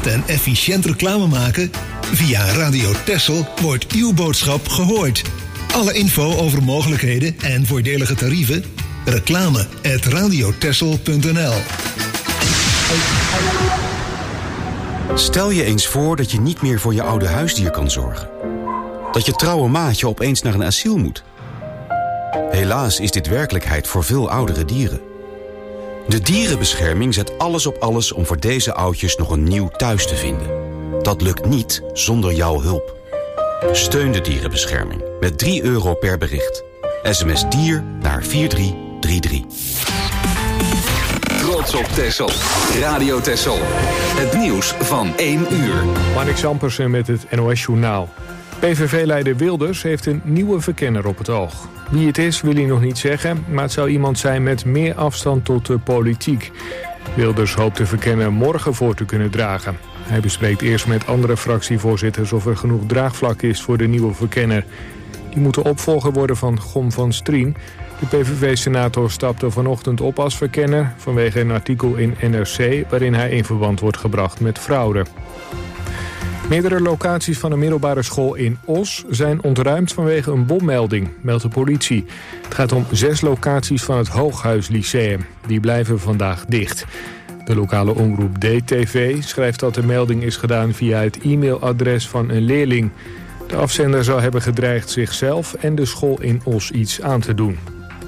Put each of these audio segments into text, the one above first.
doelgericht en efficiënt reclame maken? Via Radio Texel wordt uw boodschap gehoord. Alle info over mogelijkheden en voordelige tarieven? reclame@radiotexel.nl. Stel je eens voor dat je niet meer voor je oude huisdier kan zorgen. Dat je trouwe maatje opeens naar een asiel moet. Helaas is dit werkelijkheid voor veel oudere dieren. De dierenbescherming zet alles op alles om voor deze oudjes nog een nieuw thuis te vinden. Dat lukt niet zonder jouw hulp. Steun de dierenbescherming met €3 per bericht. SMS dier naar 4333. Trots op Texel. Radio Texel. Het nieuws van 1 uur. Marnix Ampersen met het NOS-journaal. PVV-leider Wilders heeft een nieuwe verkenner op het oog. Wie het is wil hij nog niet zeggen, maar het zou iemand zijn met meer afstand tot de politiek. Wilders hoopt de verkenner morgen voor te kunnen dragen. Hij bespreekt eerst met andere fractievoorzitters of er genoeg draagvlak is voor de nieuwe verkenner. Die moet de opvolger worden van Gom van Strien. De PVV-senator stapte vanochtend op als verkenner vanwege een artikel in NRC waarin hij in verband wordt gebracht met fraude. Meerdere locaties van een middelbare school in Os zijn ontruimd vanwege een bommelding, meldt de politie. Het gaat om 6 locaties van het Hooghuis Lyceum. Die blijven vandaag dicht. De lokale omroep DTV schrijft dat de melding is gedaan via het e-mailadres van een leerling. De afzender zou hebben gedreigd zichzelf en de school in Os iets aan te doen.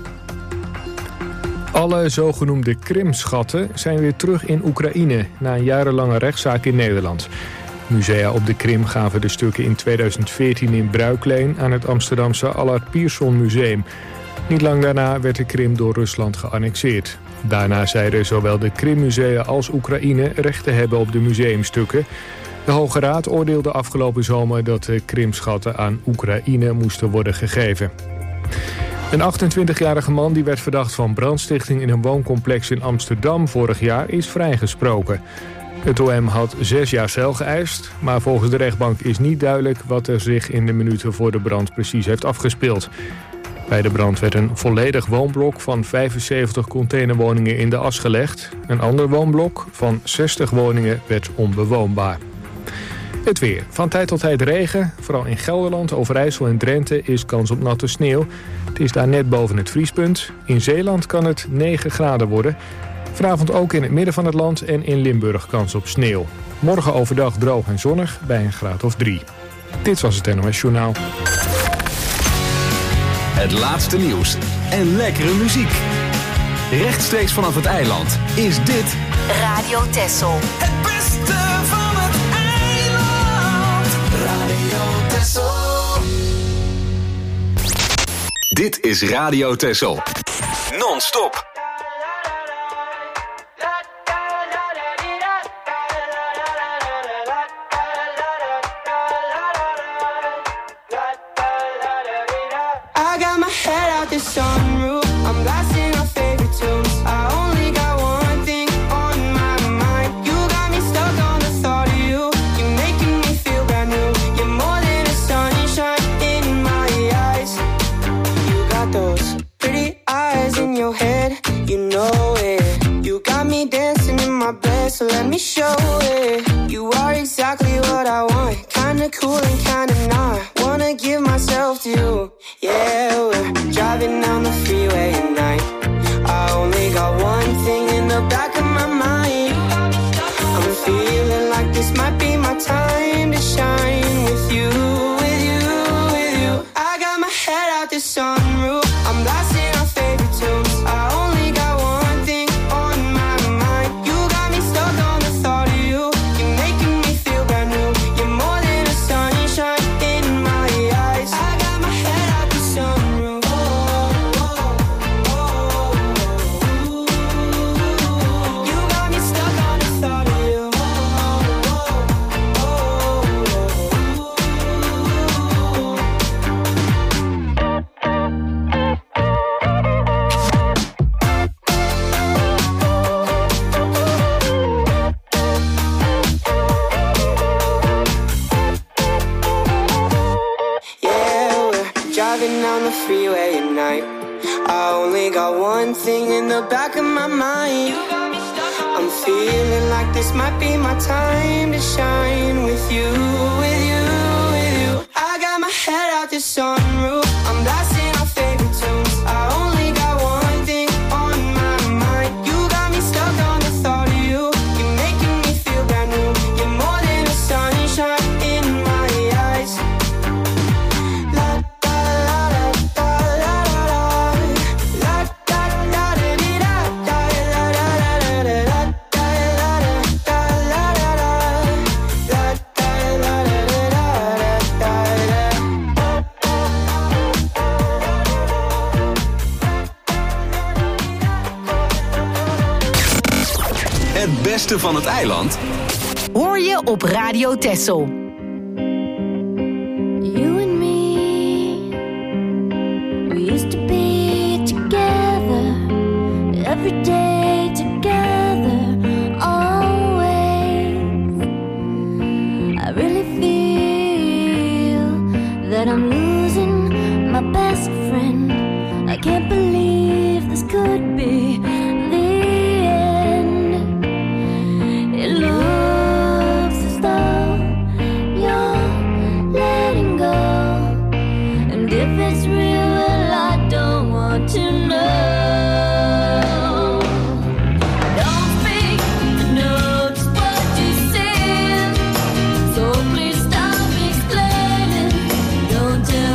Alle zogenoemde Krim-schatten zijn weer terug in Oekraïne na een jarenlange rechtszaak in Nederland. Musea op de Krim gaven de stukken in 2014 in bruikleen aan het Amsterdamse Allard Pierson Museum. Niet lang daarna werd de Krim door Rusland geannexeerd. Daarna zeiden zowel de Krimmusea als Oekraïne recht te hebben op de museumstukken. De Hoge Raad oordeelde afgelopen zomer dat de Krimschatten aan Oekraïne moesten worden gegeven. Een 28-jarige man die werd verdacht van brandstichting in een wooncomplex in Amsterdam vorig jaar is vrijgesproken. Het OM had 6 jaar cel geëist, maar volgens de rechtbank is niet duidelijk wat er zich in de minuten voor de brand precies heeft afgespeeld. Bij de brand werd een volledig woonblok van 75 containerwoningen in de as gelegd. Een ander woonblok van 60 woningen werd onbewoonbaar. Het weer. Van tijd tot tijd regen. Vooral in Gelderland, Overijssel en Drenthe is kans op natte sneeuw. Het is daar net boven het vriespunt. In Zeeland kan het 9 graden worden. Vanavond ook in het midden van het land en in Limburg kans op sneeuw. Morgen overdag droog en zonnig bij een graad of 3. Dit was het NOS Journaal. Het laatste nieuws en lekkere muziek. Rechtstreeks vanaf het eiland is dit Radio Texel. Het beste van het eiland. Radio Texel. Dit is Radio Texel. Non-stop. Sunroof, I'm blasting our favorite tunes. I only got one thing on my mind. You got me stuck on the thought of you. You're making me feel brand new. You're more than a sunshine in my eyes. You got those pretty eyes in your head, you know it. You got me dancing in my bed, so let me show it. You are exactly what I want, kinda cool and kinda not. Wanna give myself to you, yeah. We're driving down the freeway at night. I only got one thing in the back of my mind. I'm feeling like this might be my time to shine with you, with you, with you. I got my head out the sunroof, I'm blasting our favorite tunes. I only got one thing on my mind. You got me stuck on the thought of you. You're making me feel brand new. You're more than a sunshine in my eyes. I got my head out the sunroof. You got me stuck on the thought of you. Driving down the freeway at night. I only got one thing in the back of my mind. I'm feeling like this might be my time to shine. the sunroof. I'm blasting our favorite tunes. I only got one thing on my mind. You got me stuck on the thought of you. You're making me feel brand new. You're more than a sunshine in my eyes. La da la da la la la da da da di da da la la la la la da la da la la la la da la la Het beste van het eiland hoor je op Radio Texel. You and me, we used to be together, every day together, always. I really feel that I'm losing my best friend. I can't believe this could be the end. It looks as though you're letting go, and if it's real, well, I don't want to know. Don't speak, I know just what you're saying, so please stop explaining. Don't tell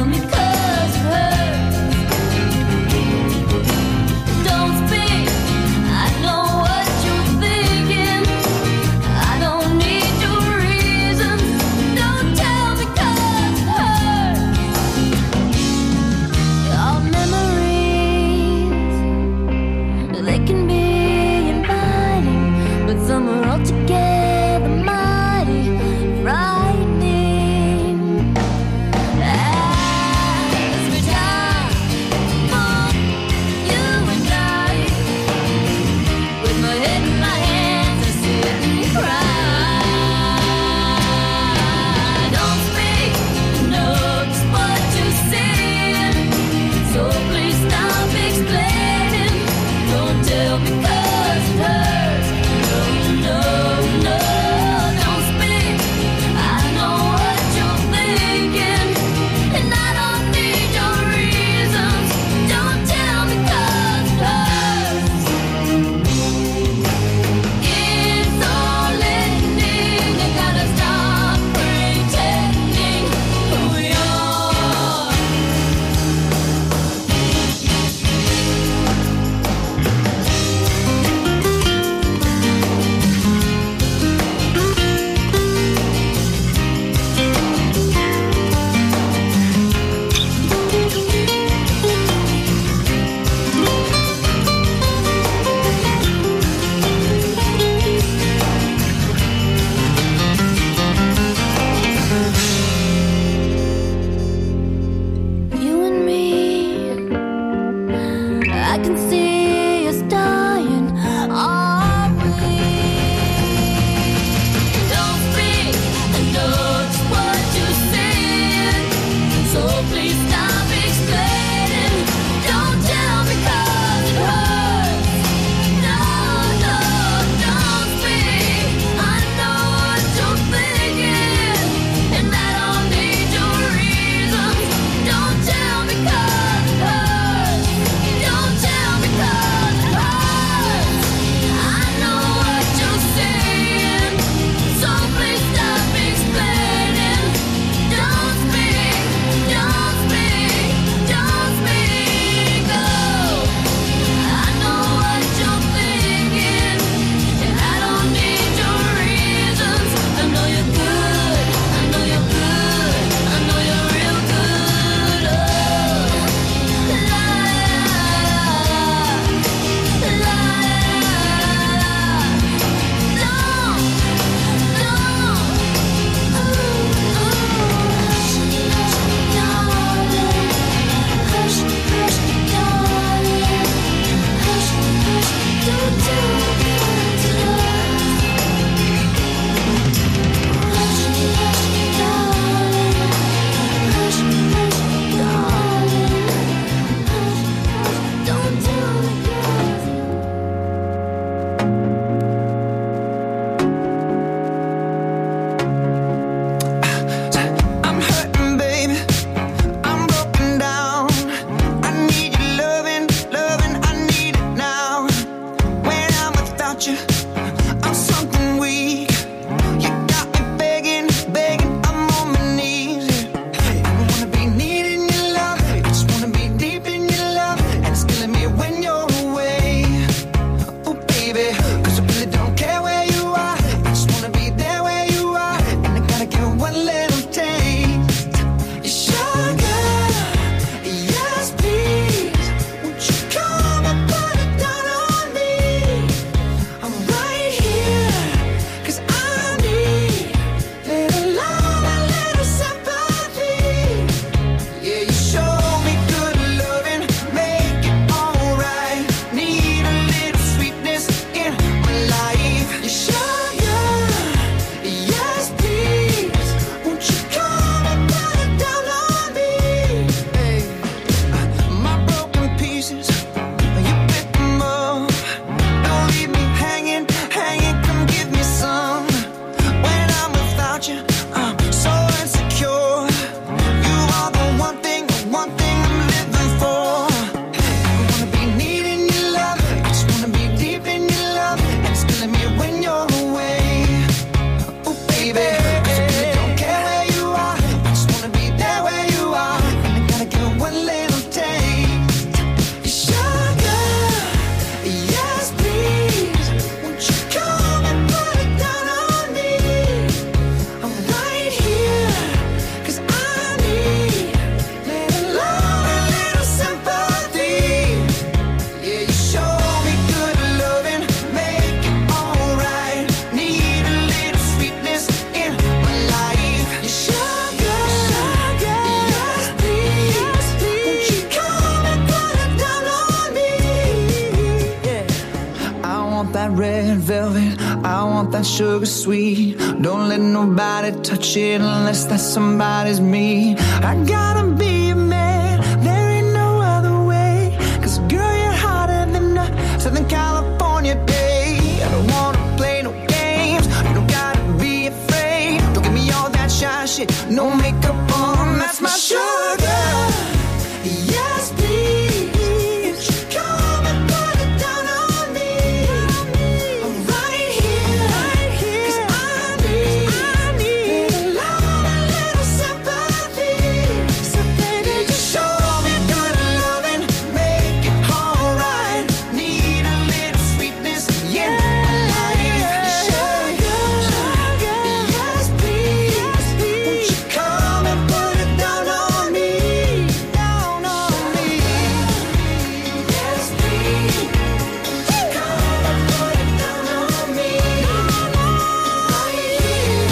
that sugar sweet. Don't let nobody touch it unless that somebody's me. I gotta be a man, there ain't no other way. 'Cause girl, you're hotter than a Southern California day. I don't wanna play no games, you don't gotta be afraid. Don't give me all that shy shit, no makeup on, that's my sugar. Yes, please, come and put it down on me. I'm right here, 'cause I need a lot, a little sympathy. So baby, just show me good loving, make it alright. Need a little sweetness in my life. Sugar, yes please, won't you come and put it down on me, down on me. Yes please, come and put it down on me. Right here,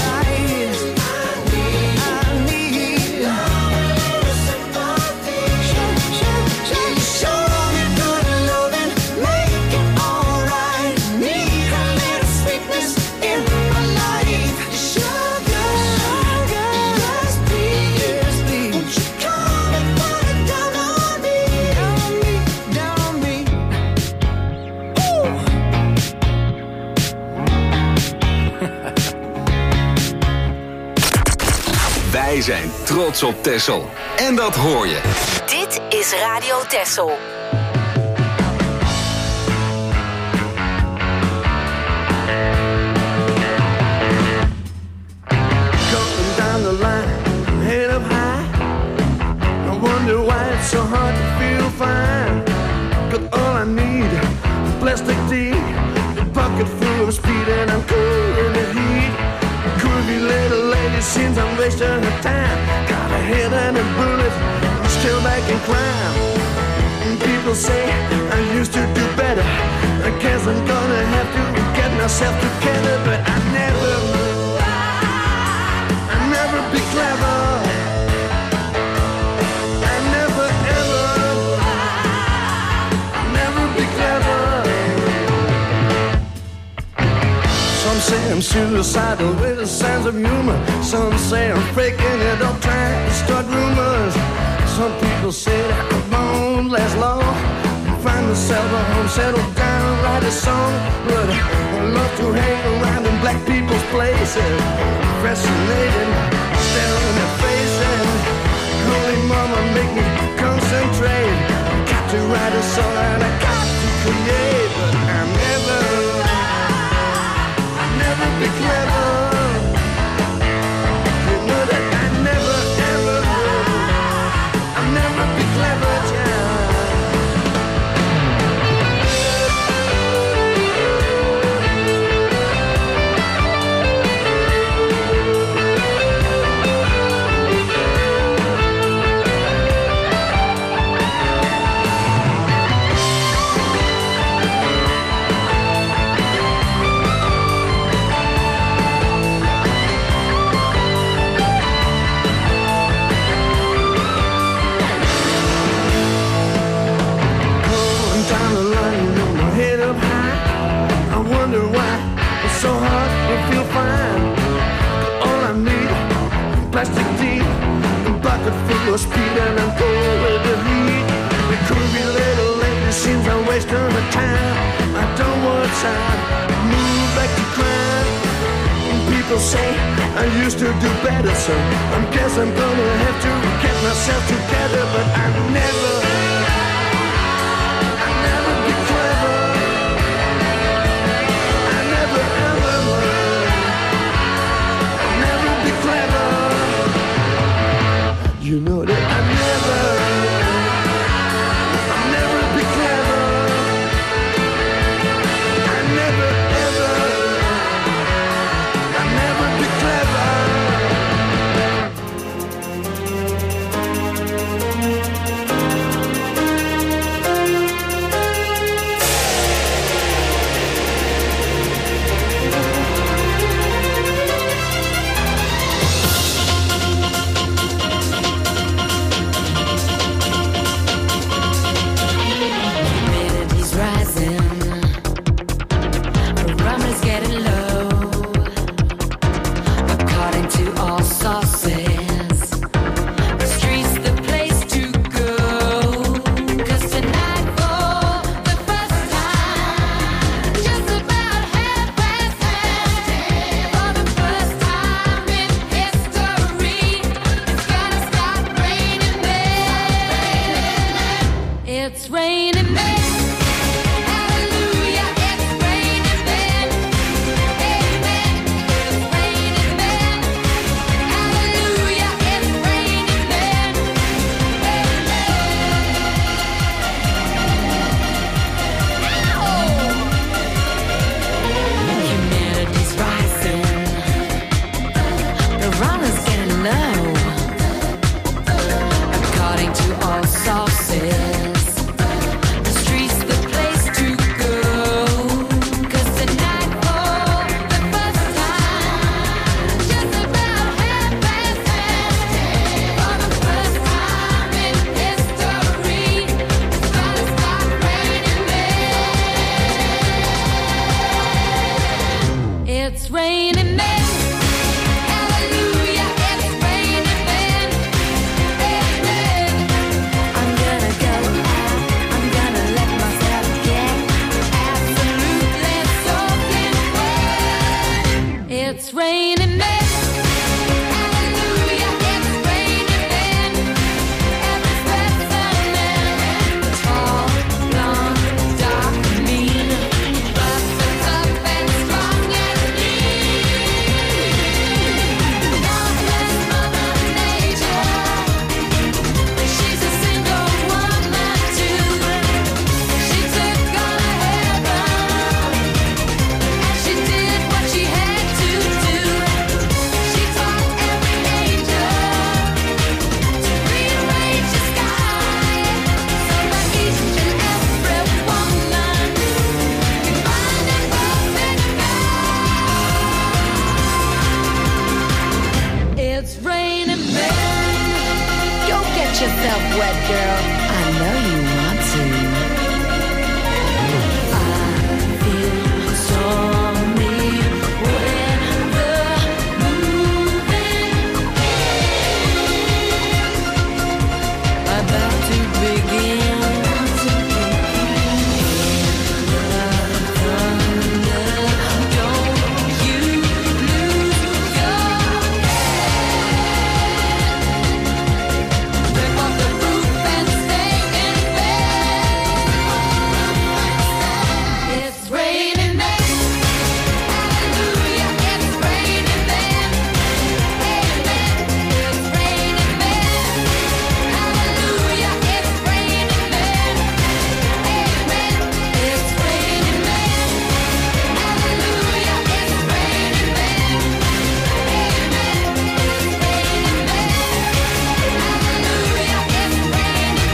I need a little sympathy. Show me good loving, make it alright. Need a little sweetness in my life. Sugar, yes please, won't you come and put it down on me, down on me. Wij zijn trots op Texel. En dat hoor je. Dit is Radio Texel. Going down the line, head up high. I wonder why it's so hard to feel fine. Got all I need, a plastic tea, a bucket full of speed, and I'm cool in the heat. Curvy little lady seems I'm wasting her time. Got a head and a bullet, I'm still back in crime. And people say I used to do better. I guess I'm gonna have to get myself together, but I never be clever. I never be clever. Some say I'm suicidal with a sense of humor. Some say I'm faking it up, trying to start rumors. Some people say that I won't last long. Find myself a home, settle down, write a song. But I love to hang around in black people's places, fascinated, staring at faces. Holy mama, make me concentrate. Got to write a song and I got to create. But I'll never be clever. You know that I never ever will. I'll never be clever, child. So hard to feel fine. All I need, plastic tea, a bucket full of speed, and I'm cool with the heat. The curvy little lady seems I'm wasting my time. I don't want time, move back to crime. People say I used to do better, so I guess I'm gonna have to get myself together. But I never be clever. You know that I'll never be clever. I'll never be clever. runners getting low. According to all sources, the street's the place to go. 'Cause tonight for the first time, just about 10:30, for the first time in history, it's gonna start raining men. It's raining men. It's raining men. Hallelujah, it's raining men. Every sweat's a man. Tall, blonde, dark, mean. But they're tough and strong and mean. Godless Mother Nature. She's a single woman too. She took on a heaven, and she did what she had to do. She taught every angel to rearrange the sky, so that each and every woman can find a perfect guy. It's raining men. Go get yourself wet, girl. I know you want to. I feel stormy weather moving, about to begin. Thunder, don't you lose your head. Rip off the roof and stay in bed. It's raining men. Hallelujah, it's raining men. Amen. It's raining men. Hallelujah, it's raining men. Amen. It's raining men. Hallelujah, it's raining men. Amen. It's raining men. Hallelujah, it's raining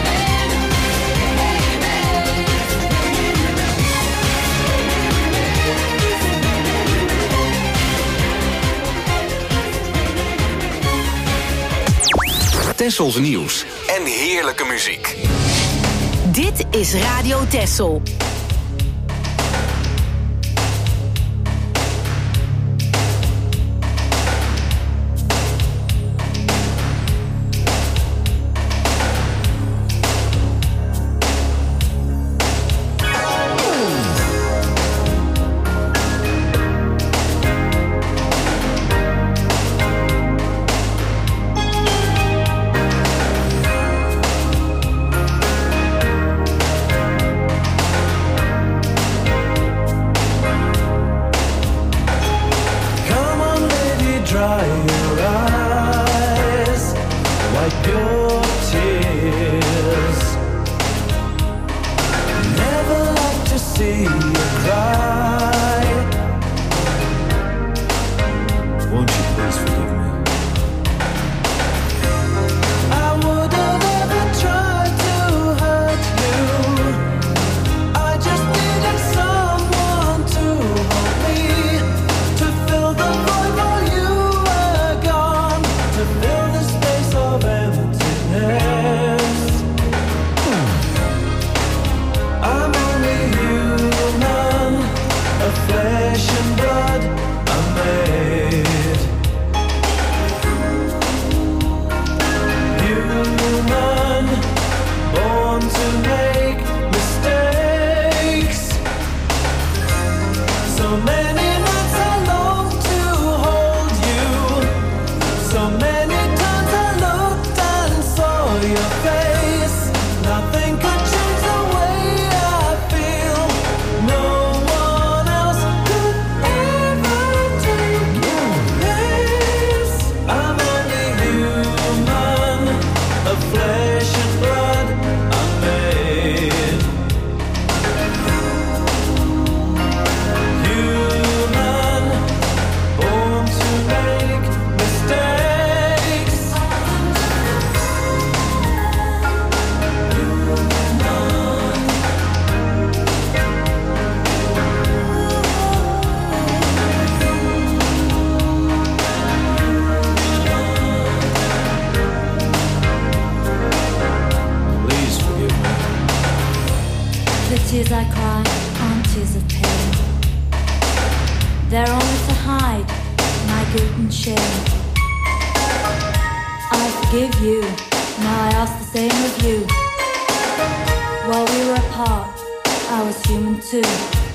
Tessels nieuws en heerlijke muziek. Dit is Radio Tessel. Come on, lady, dry your eyes, wipe your tears. Never like to see you cry. Won't you please forgive me? I would have never tried to hurt you. I just needed someone to hold me, to fill the void while you were gone, to fill the space of emptiness. I'm only human, of flesh and blood I'm made. share. I forgive you. Now I ask the same of you. While we were apart, I was human too.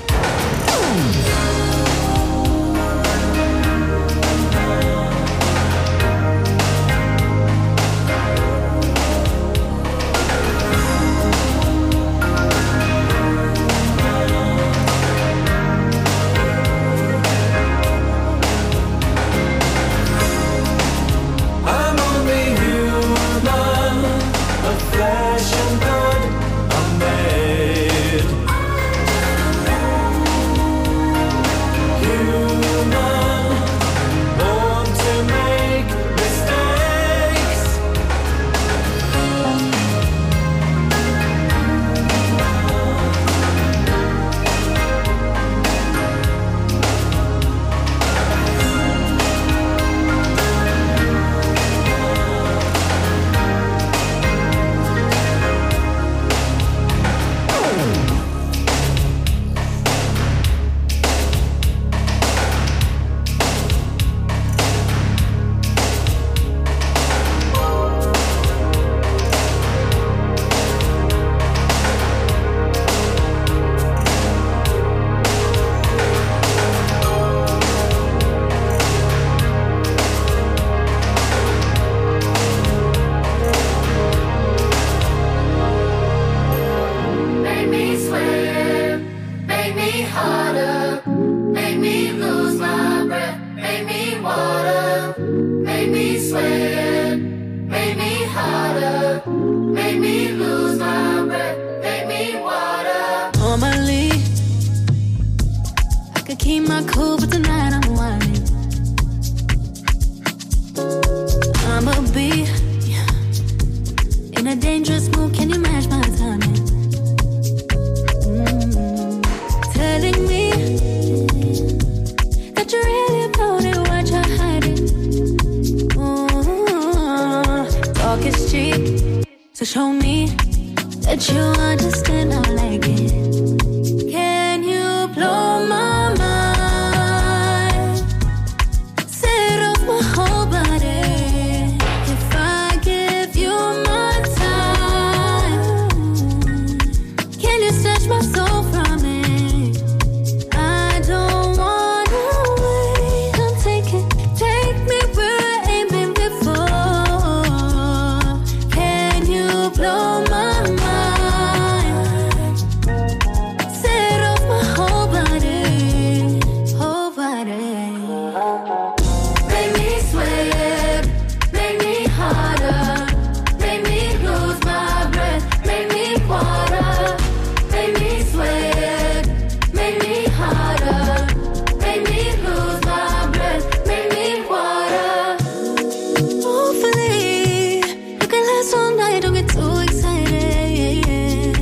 I'm only human, of flesh and blood. I'm made human, born to make mistakes. Make me sweat, make me harder, make me lose my breath, make me water, make me sweat, make me harder, make me lose my breath, make me water. Normally, I could keep my cool, but tonight I'm whining. I'ma be in a dangerous mood. Can you match my timing? Telling me that you really about it, what you're hiding. Talk is cheap, so show me that you understand. I like it. Can you blow my mind? Set off my whole body. If I give you my time, can you snatch my soul from me? I don't wanna wait. Come take me where I ain't been before. Can you blow my mind? Set off my whole body, whole body. Make me sweat, make me harder, make me lose my breath, make me water, make me sweat, make me harder, make me lose my breath, make me water. Hopefully, you can last all night. Don't get too excited.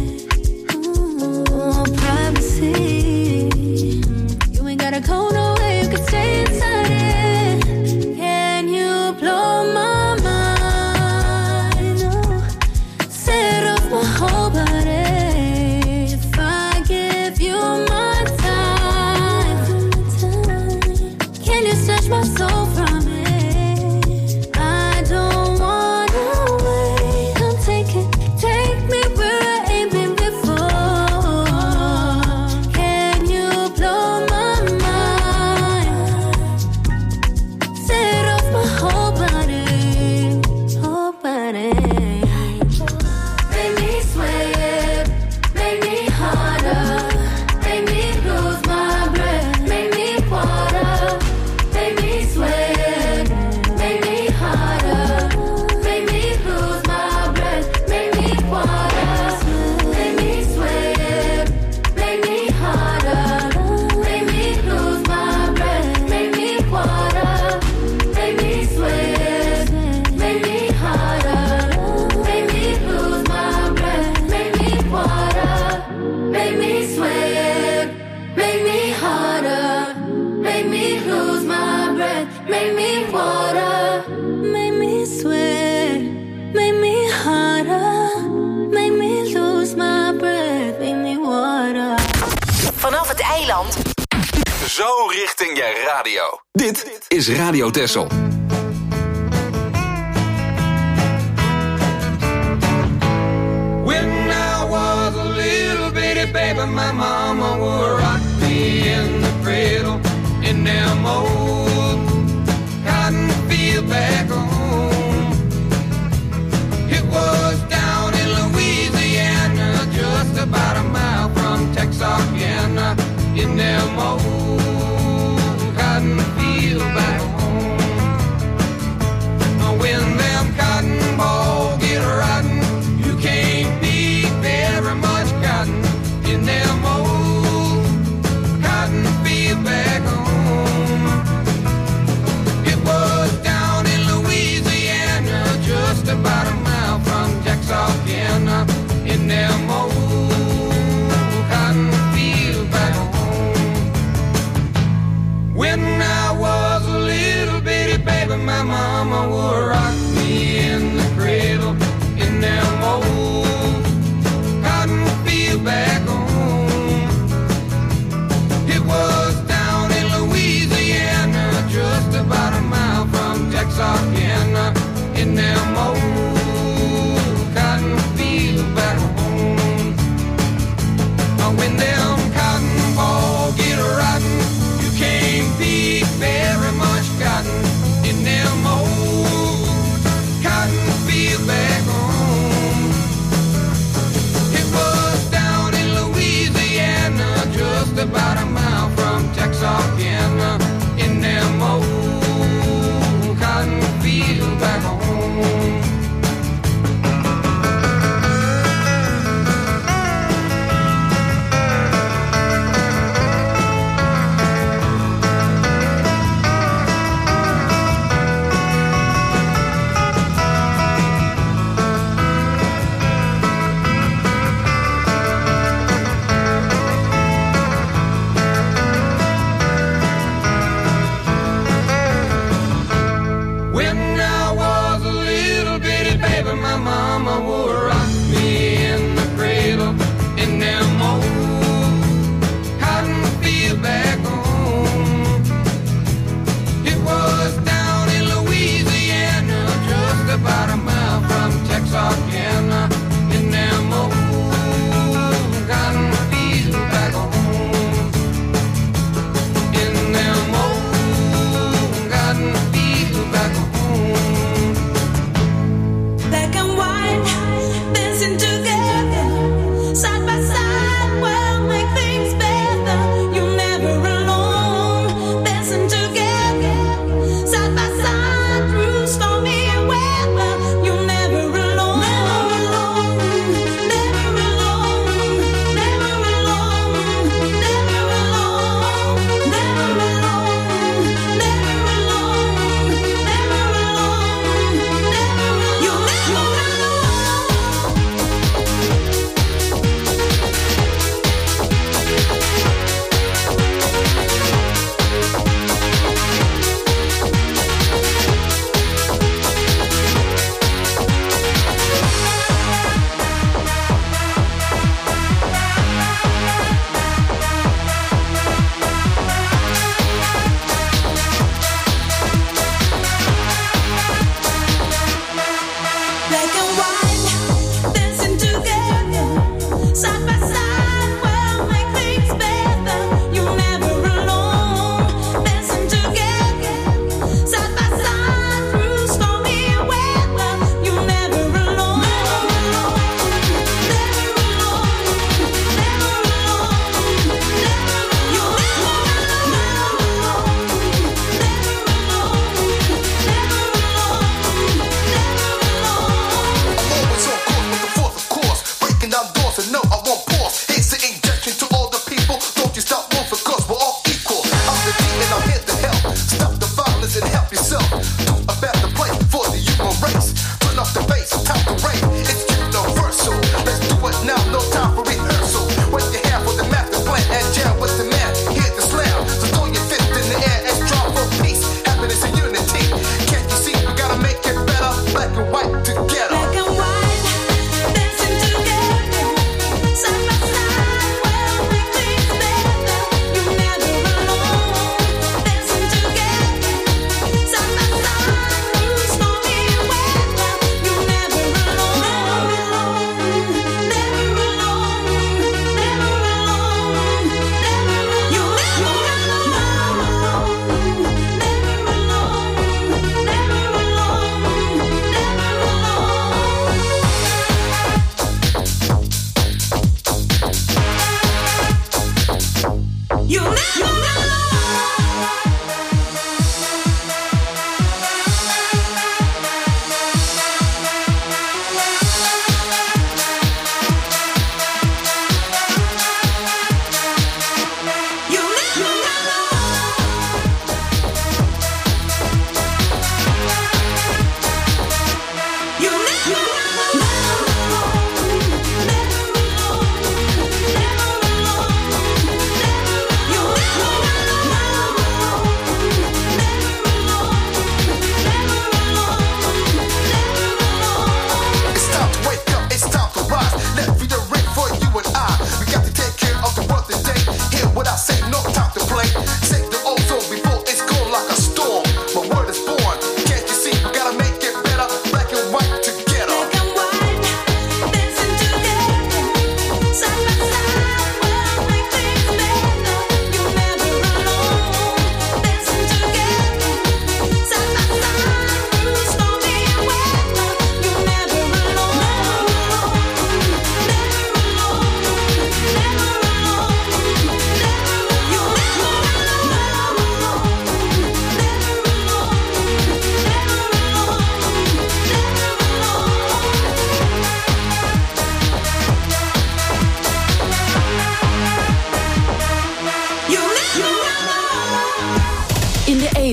Privacy. You ain't gotta go nowhere. You can stay inside it. Can you blow my mind? Oh, set off my whole body. If I give you my time, can you snatch my soul from me? I don't wanna wait. Come take me where I ain't been before. Can you blow my mind? Set off my whole body, whole body. Make me sweat, make me harder, make me lose my breath, make me water, make me sweat, make me harder, make me lose my breath, make me water, make me sweat, make me harder, make me lose my breath, make me water, make me sweat, make me harder, make me lose my breath, make me water, make me sweat, make me harder, make me lose my breath, make me water, Make me sweat, make me harder, make me lose my breath, make me water. Vanaf het eiland Zo richting je radio. Dit is Radio Texel. When I was a little bitty baby, my mama would rock me in the cradle in them old cotton field back home. It was down in Louisiana, just about a mile from Texarkana, in them old cotton field back home. When them cotton balls get rotten, you can't beat very much cotton in them old cotton field back home. It was down in Louisiana, just about a mile from Texarkana, in them old cotton field back home. When I was a little bitty baby, my mama would rock me in the cradle in them old cotton field back home. It was down in Louisiana, just about a mile from Texarkana, in them old cotton field back home. When them cotton balls get rotten, you can't beat very much cotton in them old cotton field back home. It was down in Louisiana, just about a mile from Texarkana, in them old cotton field back home. When I was a little bitty baby, my mama would rock me in the cradle in them old cotton field back home. It was down in Louisiana, just about a mile from Texarkana, in them old cotton field back home. In them old cotton field back home. Black and white,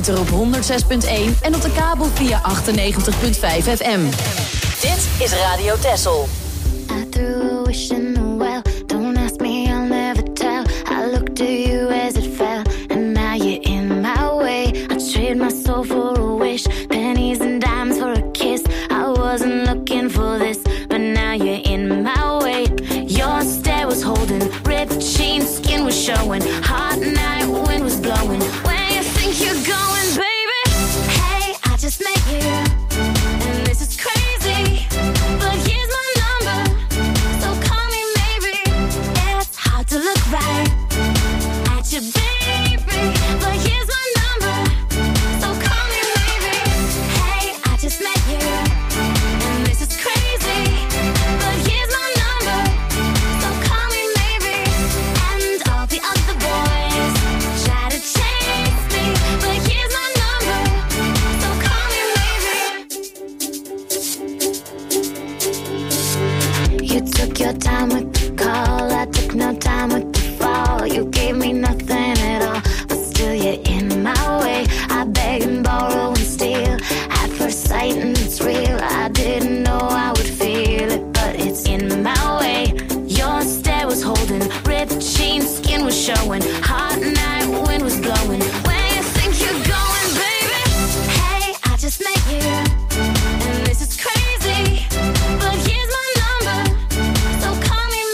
ether op 106.1 en op de kabel via 98.5 FM. Dit is Radio Texel. I threw a wish in the well. Don't ask me, I'll never tell. I looked at you as it fell, and now you're in my way. I trade my soul for a wish, pennies and dimes for a kiss. I wasn't looking for this, but now you're in my way. Your stare was holding, ripped jeans, skin was showing. Hot night, wind was blowing. Where you think you're going, baby? Hey, I just met you, and this is crazy, but here's my number, so call me maybe. It's hard to look right at you, baby, but here's my number, so call me maybe. Hey, I just met you, and this is crazy, but here's my number, so call me maybe. And all the other boys try to chase me, but here's my number, so call me maybe. You took your time with the call, I took no time with the fall. You gave me nothing at all, but still you're in my way. I beg and borrow and steal at first sight, and it's real. I didn't know I would feel it, but it's in my way. Your stare was holding, ripped jeans, skin was showing. Hot night, wind was blowing. Where you think you're going, baby? Hey, I just met you, and this is crazy, but here's my number, so call me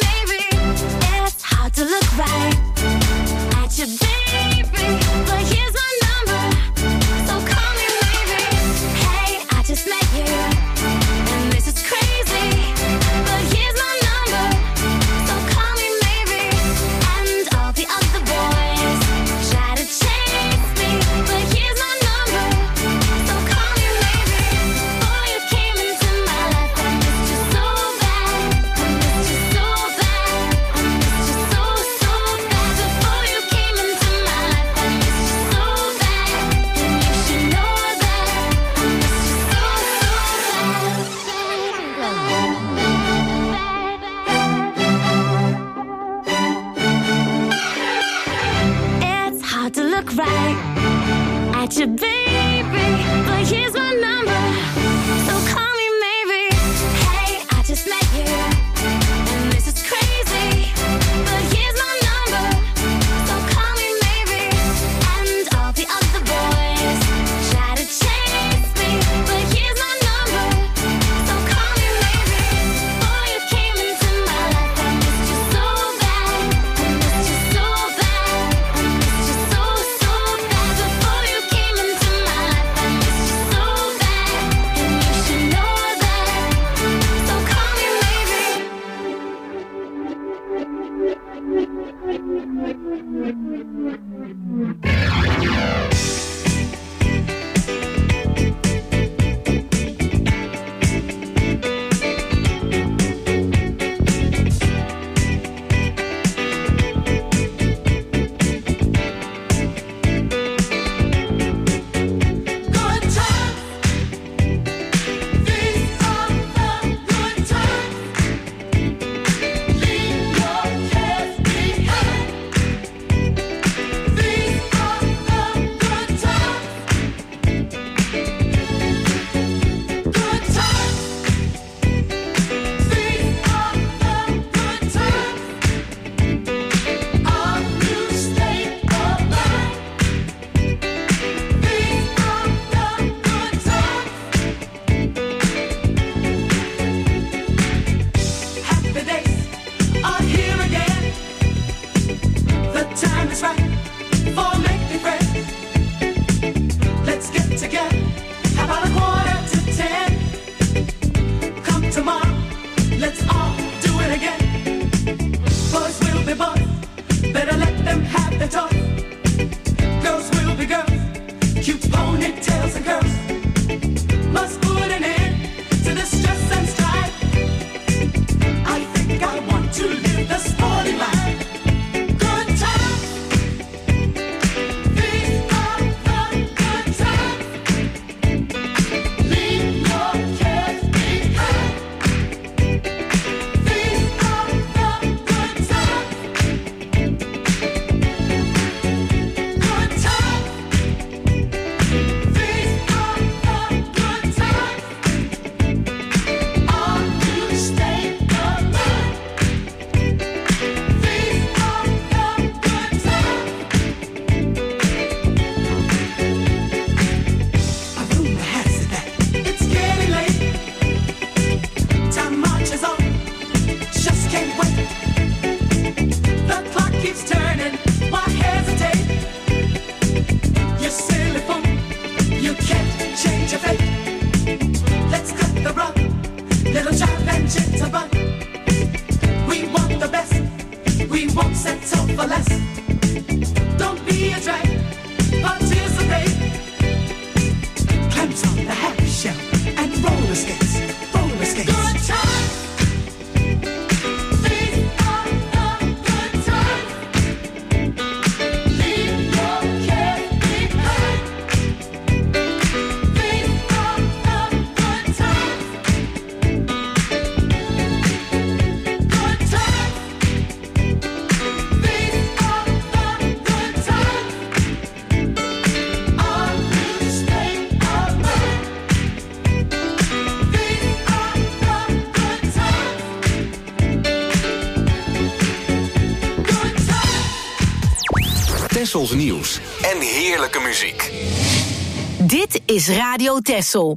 Tessels nieuws en heerlijke muziek. Dit is Radio Tessel.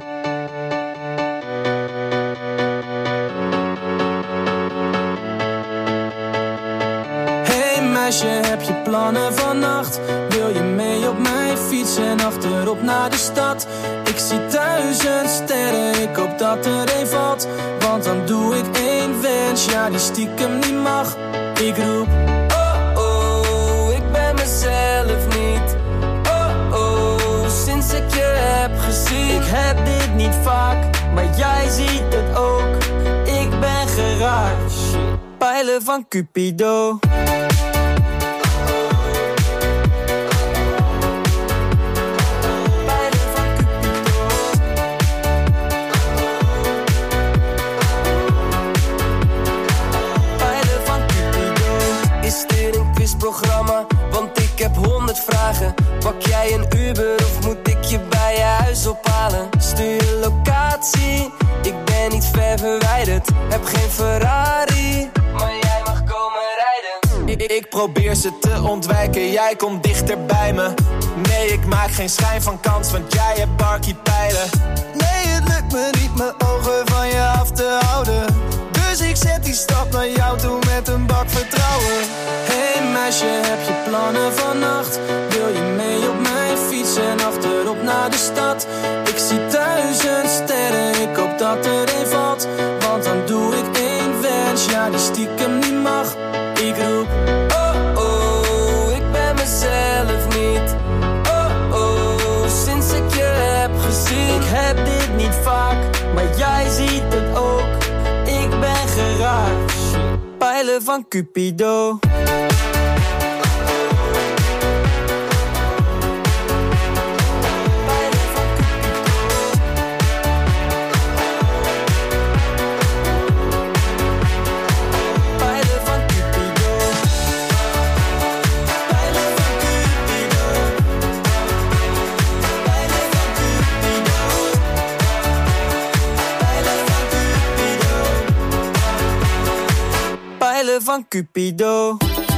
Hey meisje, heb je plannen vannacht? Wil je mee op mijn fiets en achterop naar de stad? Ik zie 1000 sterren, ik hoop dat er een valt. Want dan doe ik één wens, ja die stiekem niet mag. Ik roep, oh oh, ik ben mezelf niet. Oh oh, sinds ik je heb gezien. Ik heb dit niet vaak, maar jij ziet het ook. Ik ben geraakt, shit. Pijlen van Cupido. Programma, want ik heb 100 vragen. Pak jij een Uber of moet ik je bij je huis ophalen? Stuur je locatie, ik ben niet ver verwijderd. Heb geen Ferrari, maar jij mag komen rijden. Ik probeer ze te ontwijken, jij komt dichter bij me. Nee, ik maak geen schijn van kans, want jij hebt barkiepijlen. Nee, het lukt me niet mijn ogen van je af te houden. Dus ik zet die stap naar jou toe met een bak vertrouwen. Hey meisje, heb je plannen vannacht? Wil je mee op mijn fiets en achterop naar de stad? Ik zie 1000 sterren, ik hoop dat er een valt. Want dan doe ik één wens, ja die stiekem niet mag. Ik roep, oh oh, ik ben mezelf niet. Oh oh, sinds ik je heb gezien. Ik heb dit niet vaak, maar jij ziet het ook. Ik ben geraakt, shit. Pijlen van Cupido. Van Cupido.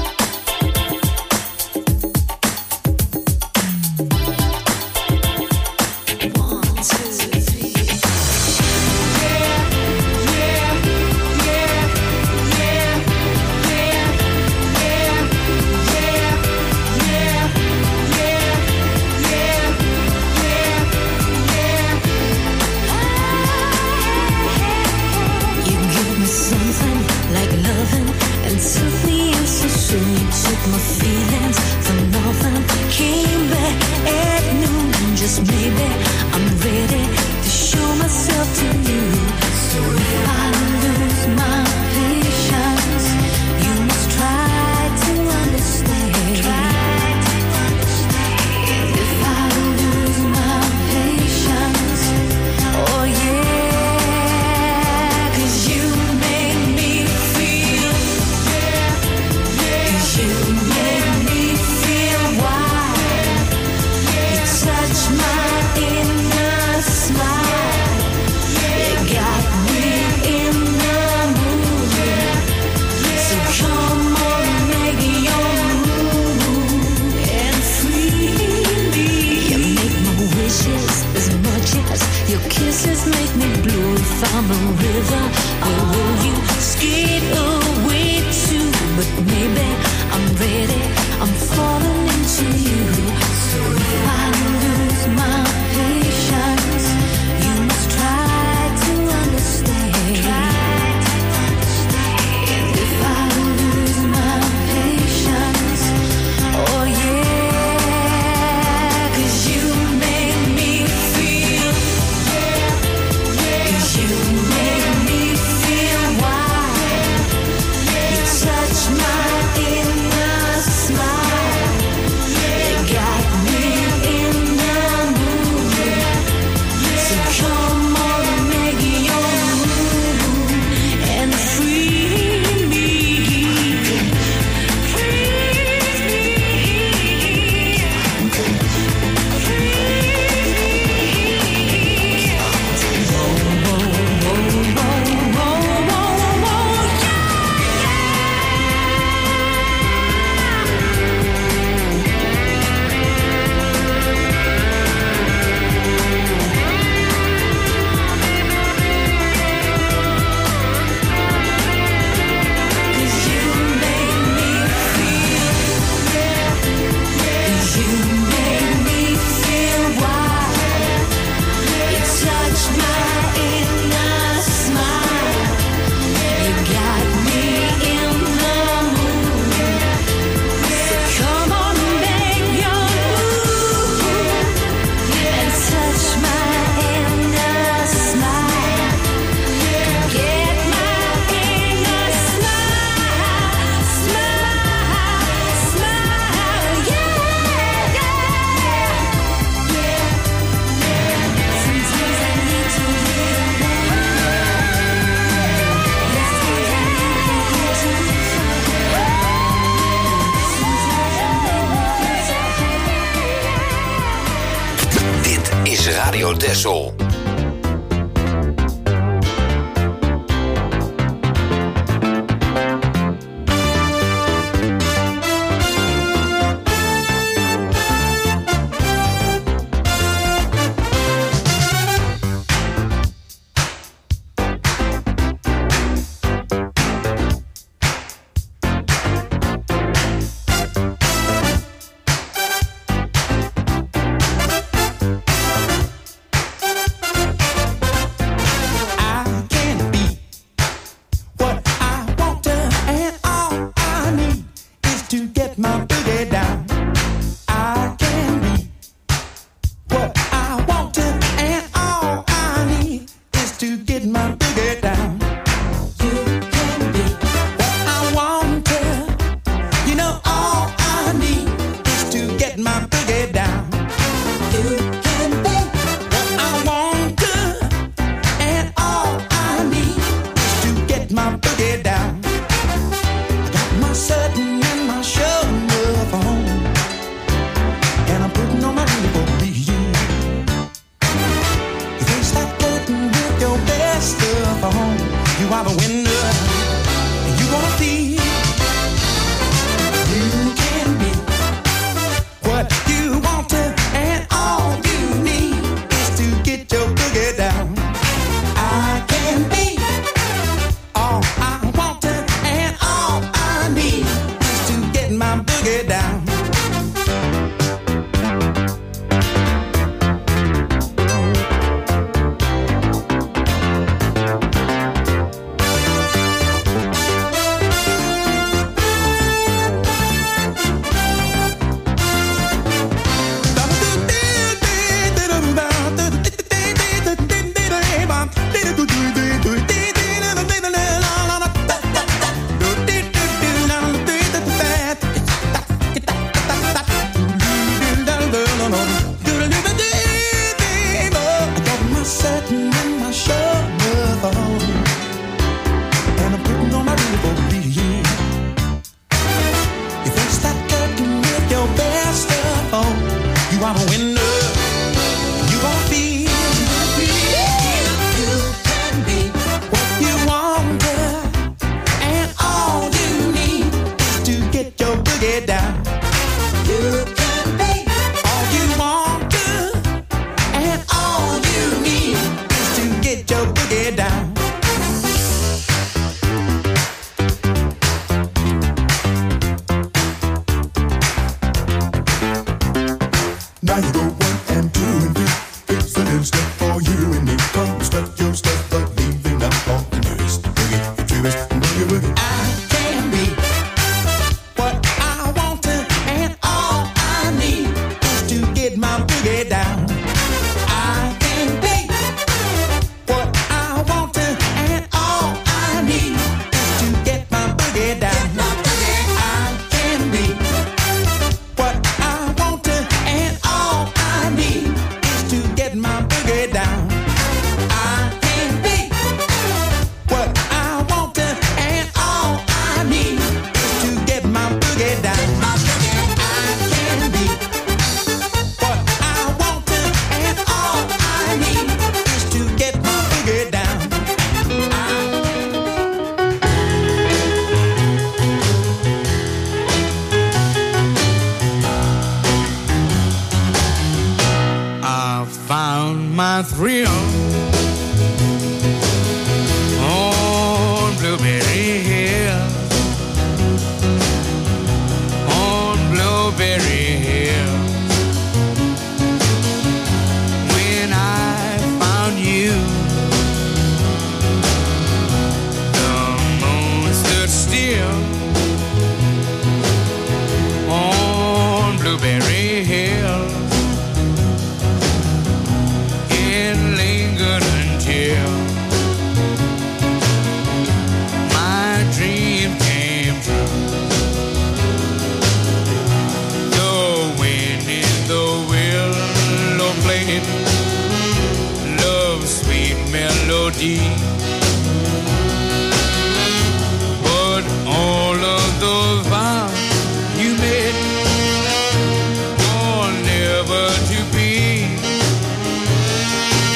My feelings for nothing came back at noon. Just maybe I'm ready to show myself to you. So if I lose my patience, you must try to understand. If I lose my patience, oh yeah, 'cause you make me feel, 'cause you make me feel wild. You touch my inner smile. You got me in the mood. So come on, make your move and free me. You make my wishes as much as your kisses make me blue. If I'm a river, where will you skate away to? But maybe I'm ready, I'm falling into you. So if I lose my patience, you must try to understand. And if I lose my patience, oh yeah, 'cause you make me feel, 'cause you make me feel wild. Texel. But all of those vows you made were never to be.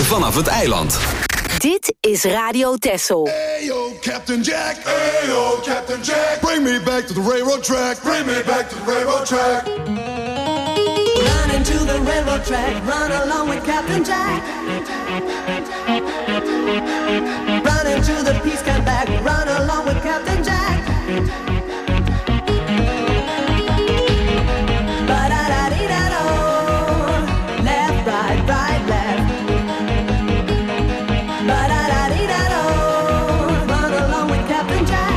vanaf het eiland. Dit is Radio Texel. Hey yo, Captain Jack. Hey yo, Captain Jack. Bring me back to the railroad track. Bring me back to the railroad track. Running to the railroad track. Run along with Captain Jack. Running to the peace camp back. Run along with Captain Jack. Ba-da-da-dee-da-do. Left, right, right, left. Ba-da-da-dee-da-do. Run along with Captain Jack.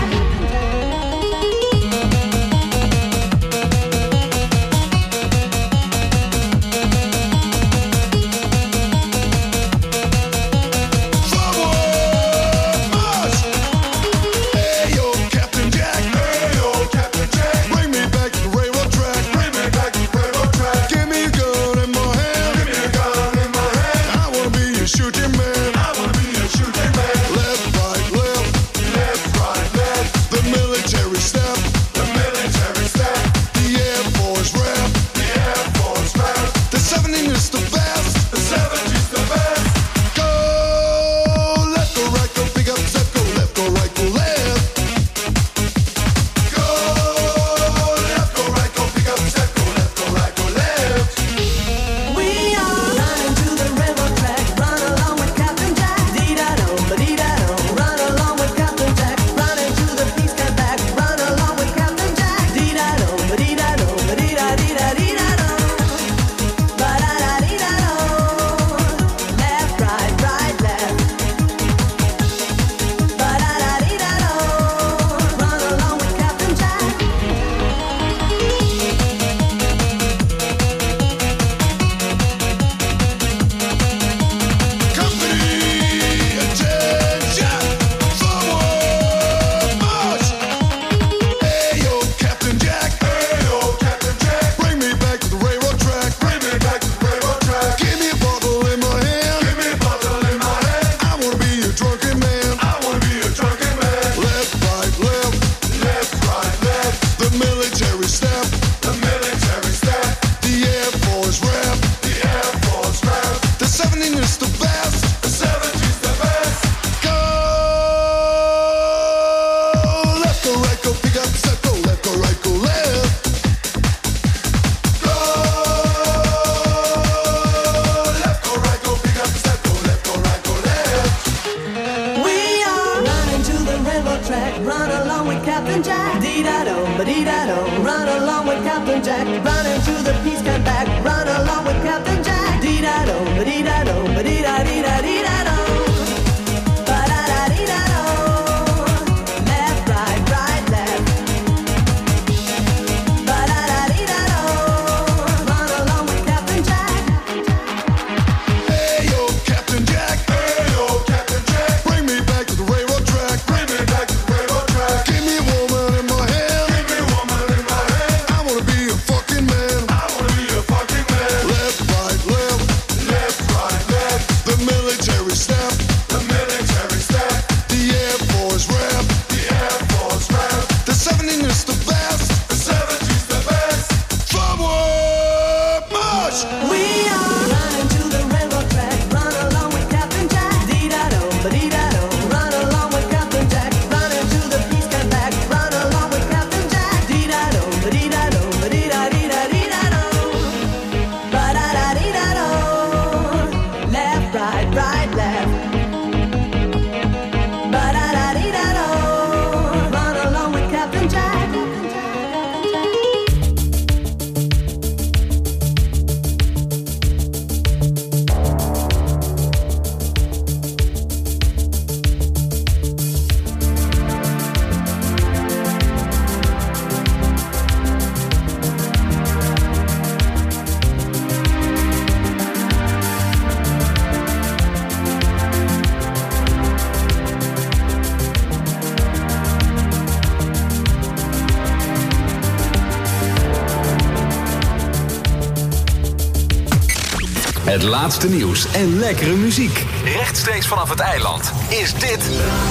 Het laatste nieuws en lekkere muziek. Rechtstreeks vanaf het eiland is dit...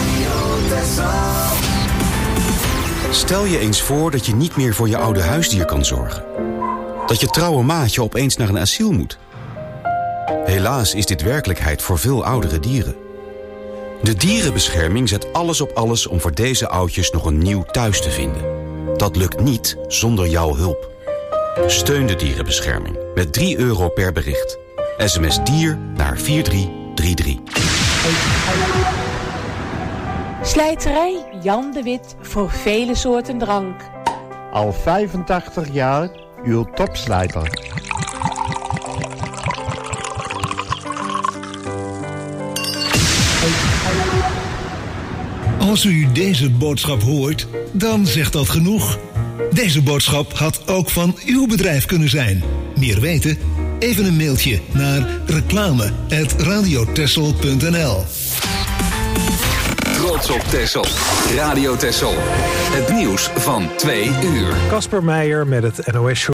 Stel je eens voor dat je niet meer voor je oude huisdier kan zorgen. Dat je trouwe maatje opeens naar een asiel moet. Helaas is dit werkelijkheid voor veel oudere dieren. De dierenbescherming zet alles op alles om voor deze oudjes nog een nieuw thuis te vinden. Dat lukt niet zonder jouw hulp. Steun de dierenbescherming met €3 per bericht. SMS dier naar 4333. Slijterij Jan de Wit voor vele soorten drank. Al 85 jaar uw topslijter. Als u deze boodschap hoort, dan zegt dat genoeg. Deze boodschap had ook van uw bedrijf kunnen zijn. Meer weten? Even een mailtje naar reclame@radiotessel.nl. Trots op Texel. Radio Texel. Het nieuws van 2 uur. Casper Meijer met het NOS